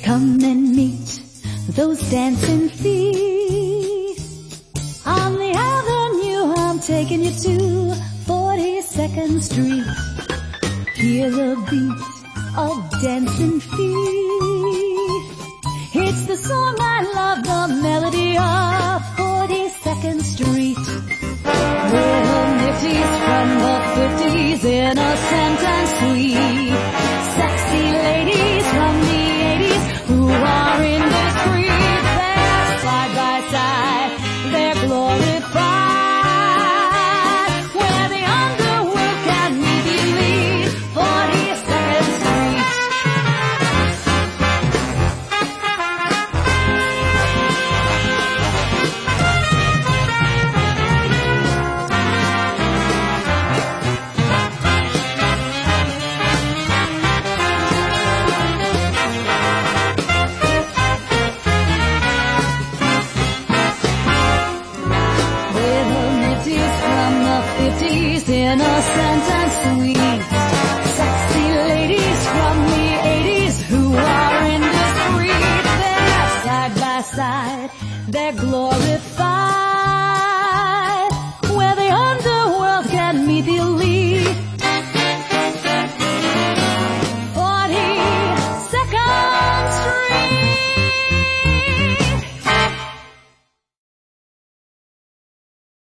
Come and meet those dancing feet. On the avenue I'm taking you to 42nd Street. Hear the beat of dancing feet. It's the song I love, the melody of 42nd Street. Little nifties from the 50s, innocent and sweet. Sexy ladies from the 80s who are indiscreet. They're side by side, they're glorified. Where the underworld can meet the elite, 42nd Street. Innocent and sweet.